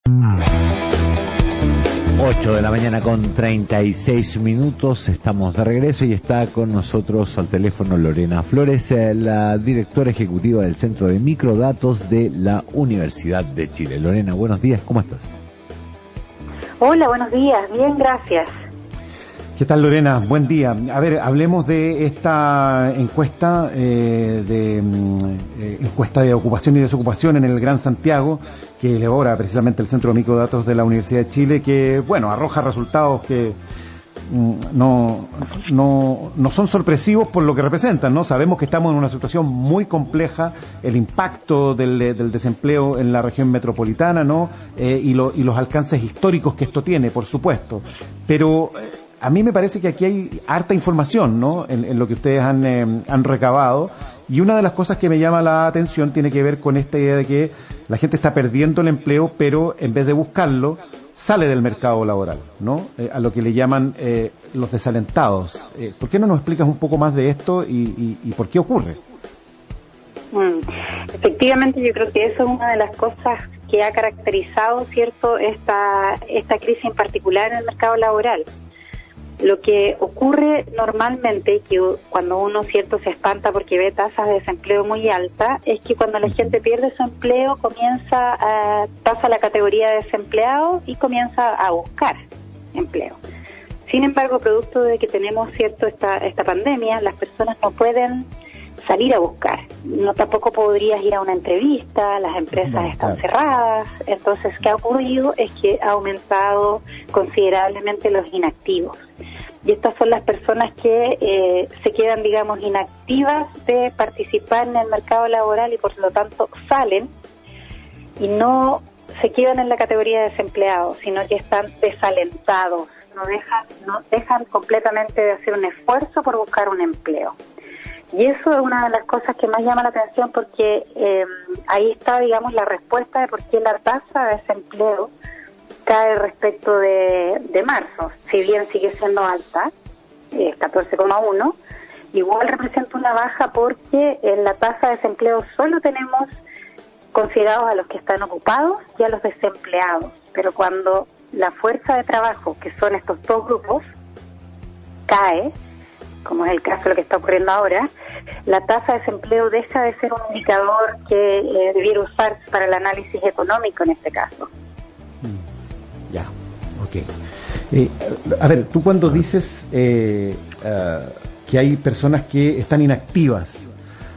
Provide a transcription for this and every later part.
8 de la mañana con 36 minutos, estamos de regreso y está con nosotros al teléfono Lorena Flores, la directora ejecutiva del Centro de Microdatos de la Universidad de Chile. Lorena, buenos días, ¿cómo estás? Hola, buenos días, bien, gracias. ¿Qué tal, Lorena? Buen día. A ver, hablemos de esta encuesta encuesta de ocupación y desocupación en el Gran Santiago, que elabora precisamente el Centro de Microdatos de la Universidad de Chile, que, bueno, arroja resultados que no son sorpresivos por lo que representan, ¿no? Sabemos que estamos en una situación muy compleja, el impacto del desempleo en la región metropolitana, ¿no? Y los alcances históricos que esto tiene, por supuesto. Pero a mí me parece que aquí hay harta información, ¿no? En lo que ustedes han recabado. Y una de las cosas que me llama la atención tiene que ver con esta idea de que la gente está perdiendo el empleo, pero en vez de buscarlo, sale del mercado laboral, ¿no? A lo que le llaman los desalentados. ¿Por qué no nos explicas un poco más de esto y por qué ocurre? Efectivamente, yo creo que eso es una de las cosas que ha caracterizado, ¿cierto?, esta crisis en particular en el mercado laboral. Lo que ocurre normalmente, que cuando uno, cierto, se espanta porque ve tasas de desempleo muy altas, es que cuando la gente pierde su empleo pasa a la categoría de desempleado y comienza a buscar empleo. Sin embargo, producto de que tenemos, cierto, esta pandemia, las personas no pueden salir a buscar. No, tampoco podrías ir a una entrevista, las empresas están cerradas. Entonces, ¿qué ha ocurrido? Es que ha aumentado considerablemente los inactivos. Y estas son las personas que se quedan, digamos, inactivas de participar en el mercado laboral y por lo tanto salen y no se quedan en la categoría de desempleados, sino que están desalentados, no dejan completamente de hacer un esfuerzo por buscar un empleo. Y eso es una de las cosas que más llama la atención porque ahí está, digamos, la respuesta de por qué la tasa de desempleo cae respecto de marzo. Si bien sigue siendo alta, 14,1, igual representa una baja porque en la tasa de desempleo solo tenemos considerados a los que están ocupados y a los desempleados. Pero cuando la fuerza de trabajo, que son estos dos grupos, cae, como es el caso de lo que está ocurriendo ahora, la tasa de desempleo deja de ser un indicador que debiera usarse para el análisis económico en este caso. Ya, ok. A ver, tú cuando dices que hay personas que están inactivas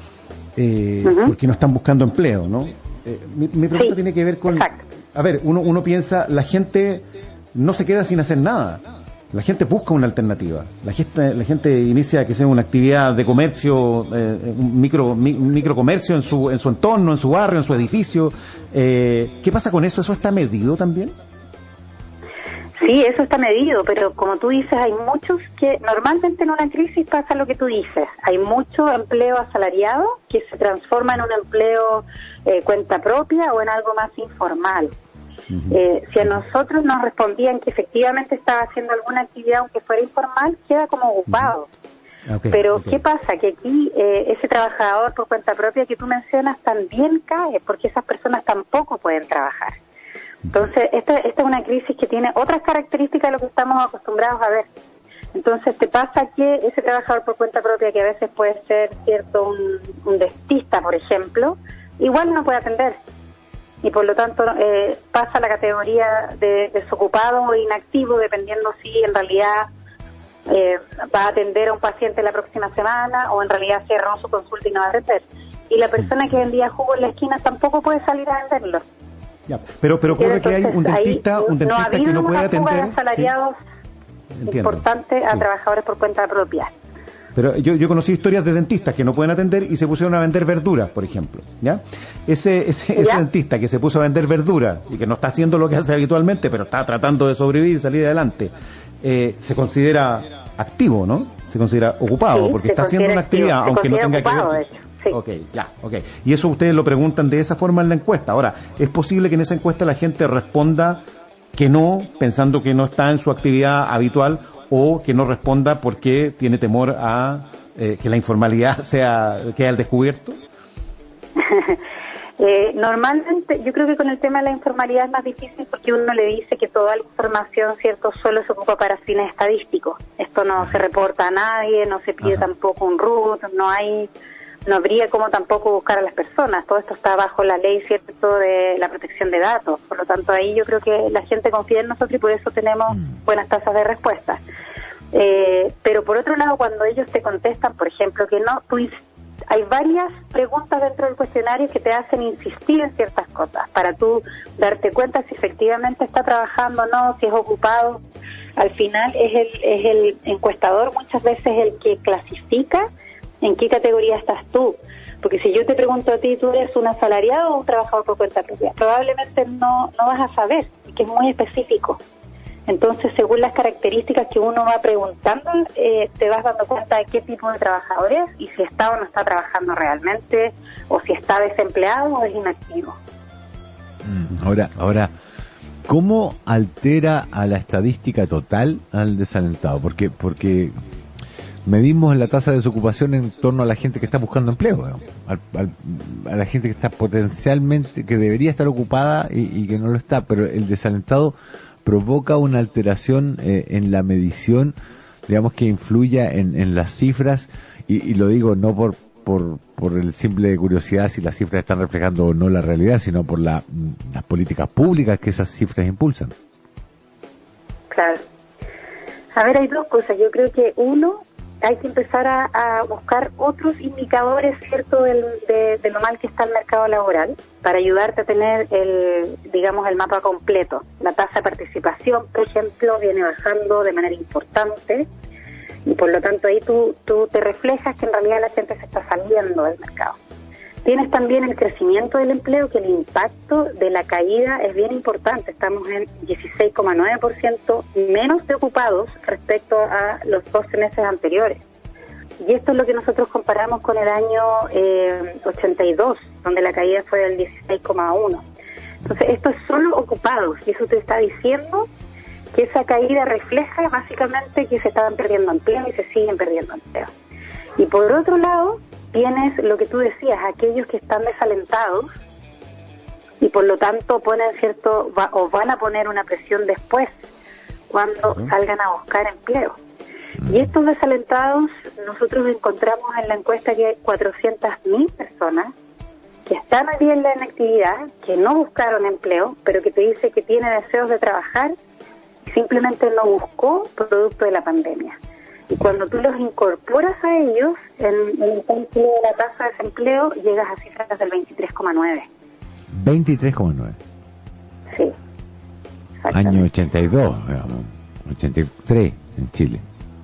porque no están buscando empleo, ¿no? Mi pregunta tiene que ver con... Exacto. A ver, uno piensa, la gente no se queda sin hacer nada. La gente busca una alternativa. La gente inicia que sea una actividad de comercio, un microcomercio en su entorno, en su barrio, en su edificio. ¿Qué pasa con eso? ¿Eso está medido también? Sí, eso está medido, pero como tú dices, hay muchos que normalmente en una crisis pasa lo que tú dices. Hay mucho empleo asalariado que se transforma en un empleo cuenta propia o en algo más informal. Si a nosotros nos respondían que efectivamente estaba haciendo alguna actividad aunque fuera informal, queda como ocupado. Pero ¿qué pasa? Que aquí ese trabajador por cuenta propia que tú mencionas también cae, porque esas personas tampoco pueden trabajar. Entonces, esta es una crisis que tiene otras características de lo que estamos acostumbrados a ver. Entonces, te pasa que ese trabajador por cuenta propia, que a veces puede ser, cierto, un dentista, por ejemplo, igual no puede atender. Y por lo tanto pasa a la categoría de desocupado o inactivo, dependiendo si en realidad va a atender a un paciente la próxima semana o en realidad cerró su consulta y no va a atender. Y la persona que vendía jugo en la esquina tampoco puede salir a venderlo. Ya, pero ocurre que hay un dentista que no puede atender. No ha habido una fuga de asalariados importante a trabajadores por cuenta propia. Pero yo conocí historias de dentistas que no pueden atender y se pusieron a vender verduras, por ejemplo, ¿ya? Ese dentista que se puso a vender verduras y que no está haciendo lo que hace habitualmente, pero está tratando de sobrevivir y salir adelante, se considera activo, ¿no? Se considera ocupado, porque está haciendo una actividad, aunque no tenga que ver. Sí. Okay. Y eso ustedes lo preguntan de esa forma en la encuesta. Ahora, ¿es posible que en esa encuesta la gente responda que no, pensando que no está en su actividad habitual, o que no responda porque tiene temor a que la informalidad quede al descubierto? Normalmente, yo creo que con el tema de la informalidad es más difícil porque uno le dice que toda la información, ¿cierto?, solo se ocupa para fines estadísticos. Esto no se reporta a nadie, no se pide tampoco un RUT, no habría como tampoco buscar a las personas. Todo esto está bajo la ley, ¿cierto?, de la protección de datos. Por lo tanto, ahí yo creo que la gente confía en nosotros y por eso tenemos buenas tasas de respuesta. Pero por otro lado, cuando ellos te contestan, por ejemplo, que no, hay varias preguntas dentro del cuestionario que te hacen insistir en ciertas cosas para tú darte cuenta si efectivamente está trabajando o no, si es ocupado. Al final es el encuestador muchas veces el que clasifica en qué categoría estás tú. Porque si yo te pregunto a ti, ¿tú eres un asalariado o un trabajador por cuenta propia? Probablemente no vas a saber, que es muy específico. Entonces, según las características que uno va preguntando, te vas dando cuenta de qué tipo de trabajador es y si está o no está trabajando realmente, o si está desempleado o es inactivo. Ahora, ¿cómo altera a la estadística total al desalentado? Porque medimos la tasa de desocupación en torno a la gente que está buscando empleo, a la gente que está potencialmente, que debería estar ocupada y que no lo está, pero el desalentado provoca una alteración en la medición, digamos, que influya en las cifras, y lo digo no por el simple curiosidad si las cifras están reflejando o no la realidad, sino por las políticas públicas que esas cifras impulsan. Claro. A ver, hay dos cosas. Yo creo que uno, hay que empezar a buscar otros indicadores, ¿cierto?, de lo mal que está el mercado laboral, para ayudarte a tener el mapa completo. La tasa de participación, por ejemplo, viene bajando de manera importante y por lo tanto ahí tú te reflejas que en realidad la gente se está saliendo del mercado. Tienes también el crecimiento del empleo, que el impacto de la caída es bien importante. Estamos en 16,9% menos de ocupados respecto a los 12 meses anteriores. Y esto es lo que nosotros comparamos con el año 82, donde la caída fue del 16,1%. Entonces, esto es solo ocupados, y eso te está diciendo que esa caída refleja básicamente que se estaban perdiendo empleo y se siguen perdiendo empleo. Y por otro lado, tienes lo que tú decías, aquellos que están desalentados y por lo tanto ponen o van a poner una presión después cuando salgan a buscar empleo. Y estos desalentados, nosotros encontramos en la encuesta que hay 400.000 personas que están allí en la inactividad, que no buscaron empleo, pero que te dice que tiene deseos de trabajar y simplemente no buscó producto de la pandemia. Y cuando tú los incorporas a ellos, en el cálculo de la tasa de desempleo, llegas a cifras del 23,9. 23,9. Sí. Año 82, digamos, 83 en Chile.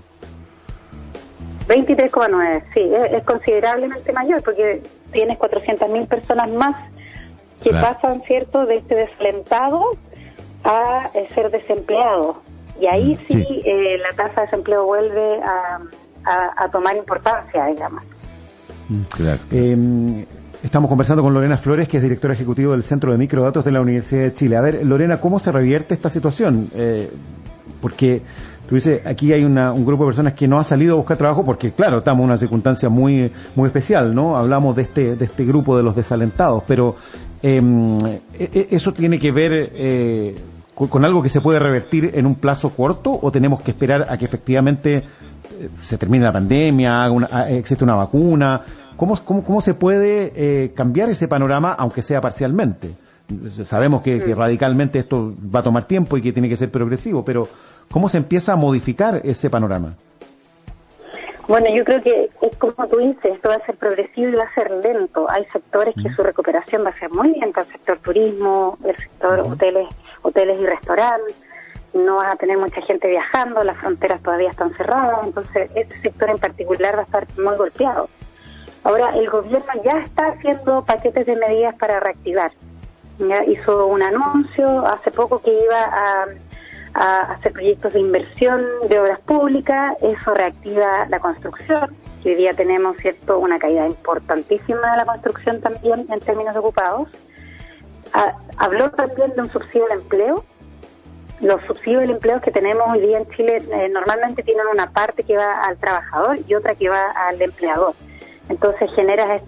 23,9, sí, es considerablemente mayor porque tienes 400.000 personas más que pasan, ¿cierto?, de este desalentado a ser desempleado. Y ahí sí. La tasa de desempleo vuelve a tomar importancia, digamos. Claro. Estamos conversando con Lorena Flores, que es directora ejecutiva del Centro de Microdatos de la Universidad de Chile. A ver, Lorena, ¿cómo se revierte esta situación? Porque tú dices, aquí hay un grupo de personas que no ha salido a buscar trabajo porque, claro, estamos en una circunstancia muy muy especial, ¿no? Hablamos de este grupo de los desalentados, pero ¿eso tiene que ver con algo que se puede revertir en un plazo corto o tenemos que esperar a que efectivamente se termine la pandemia, existe una vacuna? ¿Cómo se puede cambiar ese panorama, aunque sea parcialmente? Sabemos que radicalmente esto va a tomar tiempo y que tiene que ser progresivo, pero ¿cómo se empieza a modificar ese panorama? Bueno, yo creo que es como tú dices, esto va a ser progresivo y va a ser lento. Hay sectores que su recuperación va a ser muy lenta, el sector turismo, el sector hoteles y restaurantes. No vas a tener mucha gente viajando, las fronteras todavía están cerradas, entonces este sector en particular va a estar muy golpeado. Ahora, el gobierno ya está haciendo paquetes de medidas para reactivar. Ya hizo un anuncio hace poco que iba a hacer proyectos de inversión de obras públicas, eso reactiva la construcción, que hoy día tenemos, ¿cierto?, una caída importantísima de la construcción también en términos ocupados. Habló también de un subsidio al empleo. Los subsidios del empleo que tenemos hoy día en Chile normalmente tienen una parte que va al trabajador y otra que va al empleador. Entonces generas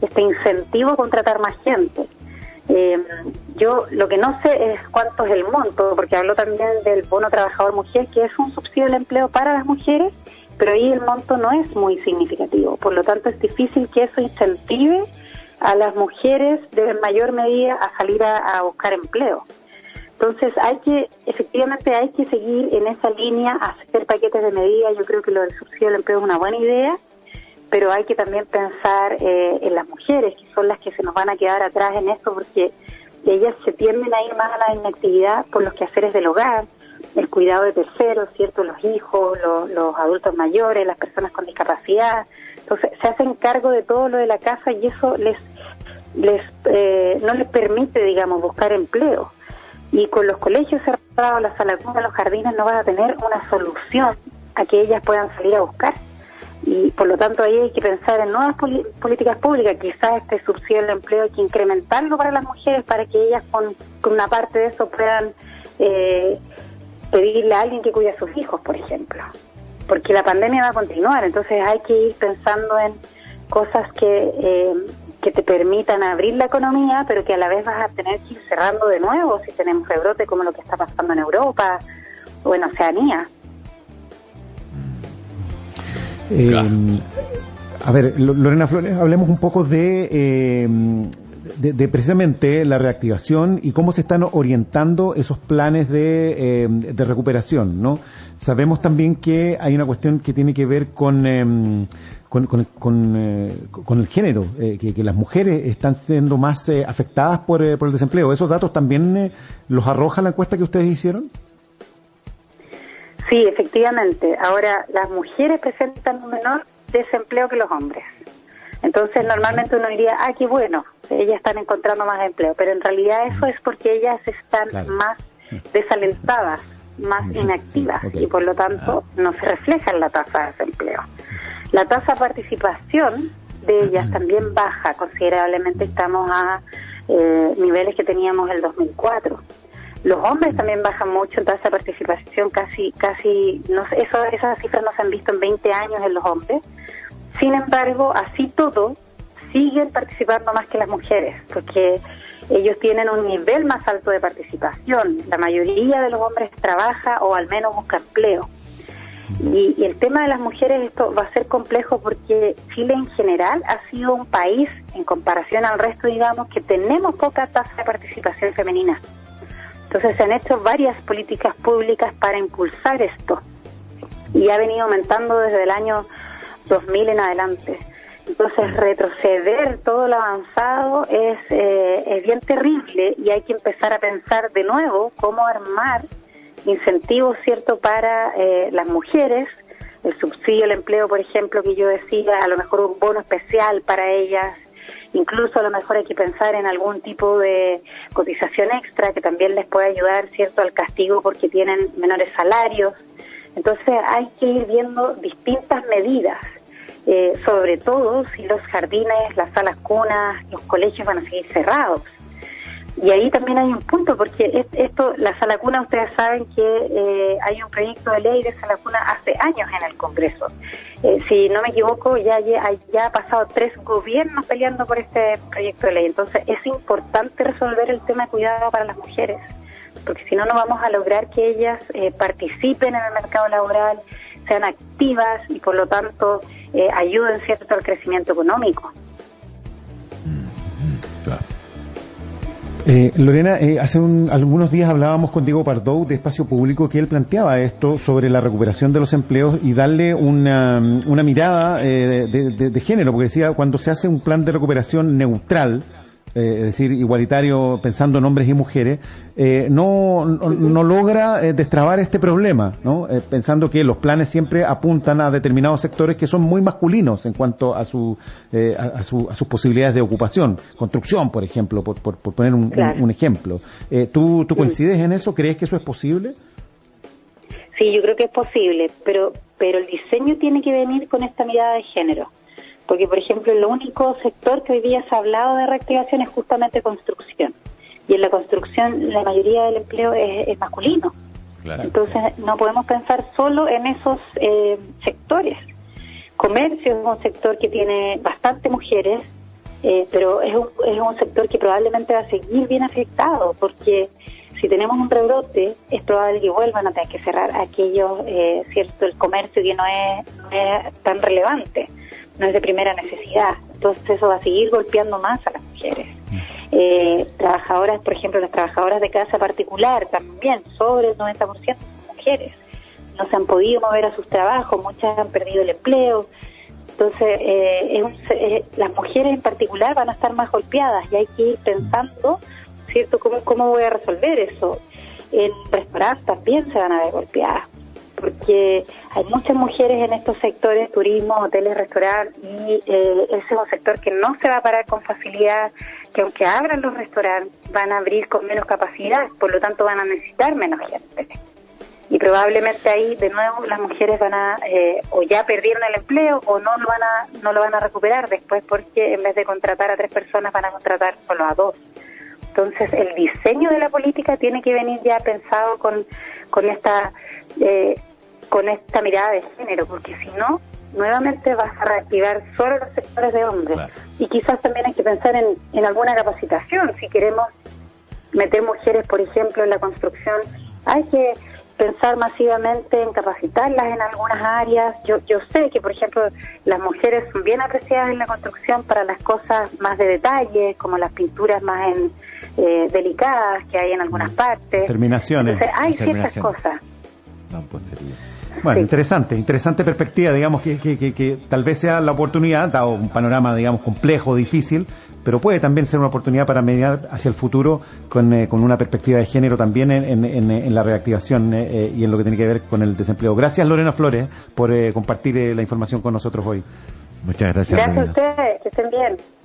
este incentivo a contratar más gente. Yo lo que no sé es cuánto es el monto, porque habló también del bono trabajador mujer, que es un subsidio del empleo para las mujeres, pero ahí el monto no es muy significativo, por lo tanto es difícil que eso incentive a las mujeres de mayor medida a salir a buscar empleo. Entonces efectivamente hay que seguir en esa línea, hacer paquetes de medidas. Yo creo que lo del subsidio del empleo es una buena idea, pero hay que también pensar en las mujeres, que son las que se nos van a quedar atrás en esto, porque ellas se tienden a ir más a la inactividad por los quehaceres del hogar, el cuidado de terceros, ¿cierto? Los hijos, los adultos mayores, las personas con discapacidad. Entonces se hacen cargo de todo lo de la casa y eso no les permite, digamos, buscar empleo. Y con los colegios cerrados, las salacunas, los jardines, no van a tener una solución a que ellas puedan salir a buscar. Y por lo tanto ahí hay que pensar en nuevas políticas públicas. Quizás este subsidio del empleo hay que incrementarlo para las mujeres, para que ellas con una parte de eso puedan pedirle a alguien que cuide a sus hijos, por ejemplo. Porque la pandemia va a continuar, entonces hay que ir pensando en cosas que te permitan abrir la economía, pero que a la vez vas a tener que ir cerrando de nuevo si tenemos rebrote como lo que está pasando en Europa o en Oceanía. A ver, Lorena Flores, hablemos un poco de precisamente la reactivación y cómo se están orientando esos planes de recuperación, ¿no? Sabemos también que hay una cuestión que tiene que ver con el género, que las mujeres están siendo más afectadas por el desempleo. ¿Esos datos también los arroja la encuesta que ustedes hicieron? Sí, efectivamente. Ahora, las mujeres presentan un menor desempleo que los hombres. Entonces, normalmente uno diría, qué bueno, ellas están encontrando más empleo, pero en realidad eso es porque ellas están más desalentadas, más inactivas, y por lo tanto no se refleja en la tasa de desempleo. La tasa de participación de ellas también baja considerablemente, estamos a niveles que teníamos en el 2004. Los hombres también bajan mucho en tasa de participación, casi no sé, esas cifras no se han visto en 20 años en los hombres. Sin embargo, así todo, siguen participando más que las mujeres, porque ellos tienen un nivel más alto de participación. La mayoría de los hombres trabaja o al menos busca empleo. Y el tema de las mujeres, esto va a ser complejo porque Chile en general ha sido un país, en comparación al resto, digamos, que tenemos poca tasa de participación femenina. Entonces se han hecho varias políticas públicas para impulsar esto y ha venido aumentando desde el año 2000 en adelante. Entonces retroceder todo lo avanzado es bien terrible y hay que empezar a pensar de nuevo cómo armar incentivos, ¿cierto?, para las mujeres, el subsidio al empleo, por ejemplo, que yo decía, a lo mejor un bono especial para ellas. Incluso a lo mejor hay que pensar en algún tipo de cotización extra que también les pueda ayudar, ¿cierto?, al castigo porque tienen menores salarios. Entonces hay que ir viendo distintas medidas, sobre todo si los jardines, las salas cunas, los colegios van a seguir cerrados. Y ahí también hay un punto, porque la sala cuna, ustedes saben que hay un proyecto de ley de sala cuna hace años en el Congreso. Si no me equivoco, ya ha pasado 3 gobiernos peleando por este proyecto de ley. Entonces es importante resolver el tema de cuidado para las mujeres, porque si no, no vamos a lograr que ellas participen en el mercado laboral, sean activas y por lo tanto ayuden, ¿cierto?, al crecimiento económico. Claro. Lorena, hace algunos días hablábamos con Diego Pardou de Espacio Público, que él planteaba esto sobre la recuperación de los empleos y darle una mirada de género, porque decía, cuando se hace un plan de recuperación neutral, es decir, igualitario, pensando en hombres y mujeres, no logra destrabar este problema, ¿no? Pensando que los planes siempre apuntan a determinados sectores que son muy masculinos en cuanto a sus posibilidades de ocupación, construcción, por ejemplo, por poner un ejemplo. ¿Tú coincides en eso? ¿Crees que eso es posible? Sí, yo creo que es posible, pero el diseño tiene que venir con esta mirada de género. Porque, por ejemplo, el único sector que hoy día se ha hablado de reactivación es justamente construcción. Y en la construcción la mayoría del empleo es masculino. Claro. Entonces no podemos pensar solo en esos sectores. Comercio es un sector que tiene bastante mujeres, pero es un sector que probablemente va a seguir bien afectado, porque si tenemos un rebrote, es probable que vuelvan a tener que cerrar aquellos, cierto, el comercio que no es tan relevante, no es de primera necesidad. Entonces eso va a seguir golpeando más a las mujeres. Trabajadoras, por ejemplo, las trabajadoras de casa particular, también sobre el 90% son mujeres. No se han podido mover a sus trabajos, muchas han perdido el empleo. Entonces, las mujeres en particular van a estar más golpeadas y hay que ir pensando, ¿cierto?, cómo voy a resolver eso. En restaurantes también se van a ver golpeadas, porque hay muchas mujeres en estos sectores, turismo, hoteles, restaurantes, y ese es un sector que no se va a parar con facilidad, que aunque abran los restaurantes, van a abrir con menos capacidad, por lo tanto van a necesitar menos gente. Y probablemente ahí, de nuevo, las mujeres van a, o ya perdieron el empleo, o no lo van a recuperar después, porque en vez de contratar a 3 personas, van a contratar solo a 2. Entonces, el diseño de la política tiene que venir ya pensado con esta mirada de género, porque si no, nuevamente vas a reactivar solo los sectores de hombres. Claro. Y quizás también hay que pensar en alguna capacitación. Si queremos meter mujeres, por ejemplo, en la construcción, hay que pensar masivamente en capacitarlas en algunas áreas. Yo sé que, por ejemplo, las mujeres son bien apreciadas en la construcción para las cosas más de detalle, como las pinturas más delicadas que hay en algunas partes. Terminaciones. Entonces, hay ciertas cosas. Bueno, sí. interesante perspectiva, digamos, que tal vez sea la oportunidad, dado un panorama, digamos, complejo, difícil, pero puede también ser una oportunidad para mediar hacia el futuro con una perspectiva de género también en la reactivación y en lo que tiene que ver con el desempleo. Gracias, Lorena Flores, por compartir la información con nosotros hoy. Muchas gracias. Gracias a ustedes, que estén bien.